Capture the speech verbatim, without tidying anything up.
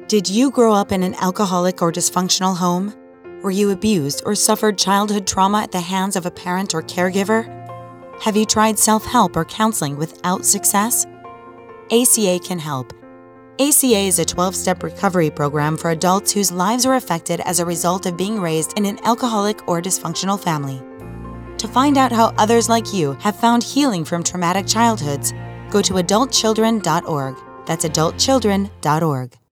Did you grow up in an alcoholic or dysfunctional home? Were you abused or suffered childhood trauma at the hands of a parent or caregiver? Have you tried self-help or counseling without success? A C A can help. A C A is a twelve-step recovery program for adults whose lives were affected as a result of being raised in an alcoholic or dysfunctional family. To find out how others like you have found healing from traumatic childhoods, go to adult children dot org. That's adult children dot org.